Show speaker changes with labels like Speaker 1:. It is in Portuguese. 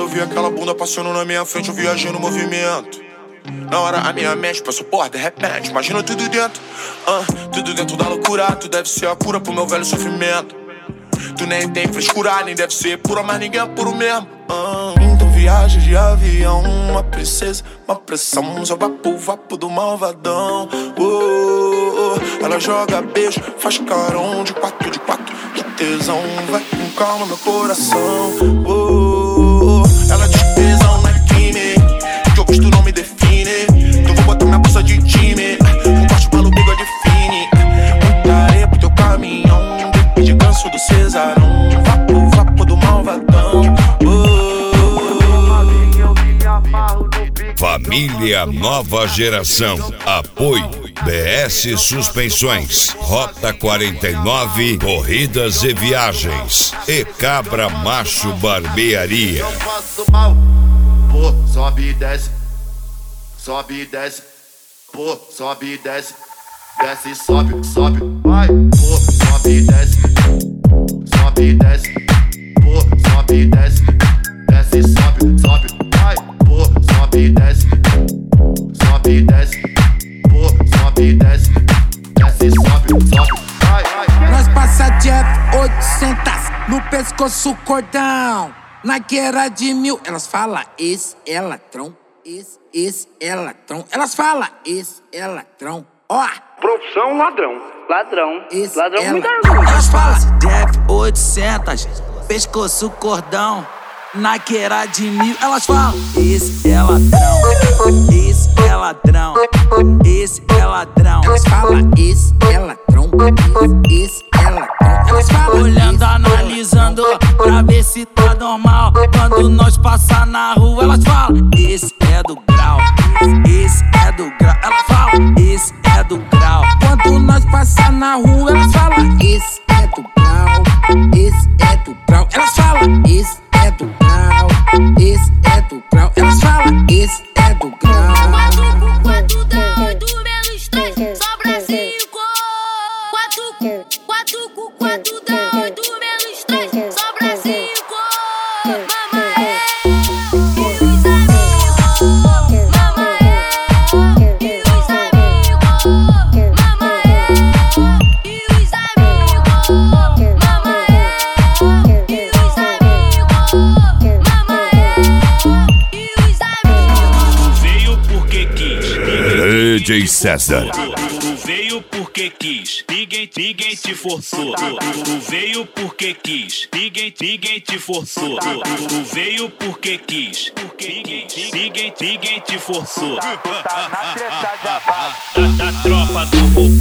Speaker 1: vi aquela bunda passando na minha frente, eu viajei no movimento. Na hora a minha mente passou por de repente, imagina tudo dentro. Tudo dentro da loucura, tu deve ser a cura pro meu velho sofrimento. Tu nem tem frescura, nem deve ser pura, mas ninguém é puro mesmo. Então viagem de avião, uma princesa, uma pressão, só vapo do malvadão. Ela joga beijo, faz carão de quatro, que tesão, vai com calma meu coração. Ela diz tesão não é crime, que eu gosto não me define. Então vou botar minha bolsa de time, um corte pelo bigode define. Muita areia pro teu caminhão, de ganso do Cesarão, vapo do malvadão.
Speaker 2: Família Nova Geração. Apoio BS Suspensões, Rota 49, Corridas e Viagens e Cabra Macho Barbearia.
Speaker 3: Eu faço mal, pô, sobe e desce, pô, sobe e desce, desce e sobe, vai, pô, sobe e desce, pô, sobe e desce, desce e sobe, vai, pô, sobe e desce, pô, sobe e desce, desce e sobe, vai.
Speaker 4: Nós passa de F800 no pescoço cordão. Na guerra de 1000, elas falam esse é ladrão, esse é ladrão. Elas falam esse é ladrão. Ó,
Speaker 5: profissão ladrão.
Speaker 4: esse
Speaker 5: Ladrão
Speaker 4: é
Speaker 5: me dá
Speaker 4: ladrão.
Speaker 5: orgulho.
Speaker 4: Elas falam
Speaker 6: De F800, pescoço cordão. Na guerra de 1000, elas falam esse é ladrão, esse é ladrão, esse é ladrão.
Speaker 4: Elas falam esse é ladrão, esse é ladrão. Elas falam
Speaker 6: Olhando, analisando, pra ver se tá normal. Quando nós passar na rua, elas falam esse é do grau, esse é do grau. Elas falam esse é do grau.
Speaker 4: Quando nós passar na rua, elas falam esse é do grau, esse é do grau. Elas falam esse é do grau, esse é do grau. Elas falam esse é do grau.
Speaker 7: 4 dado menos 3, sobra 5. 4 dado menos 3, sobra 5. Mamaé, e os amigos. Mamaé, e os amigos. Mamaé, e os amigos. Mamaé, e os amigos. Mamaé, e os amigos.
Speaker 8: Veio porque quis.
Speaker 2: DJ César.
Speaker 8: Tu veio porque quis. Ninguém te forçou. Tu veio porque quis. Ninguém te forçou. Tu veio porque quis. Ninguém te forçou. Da tropa do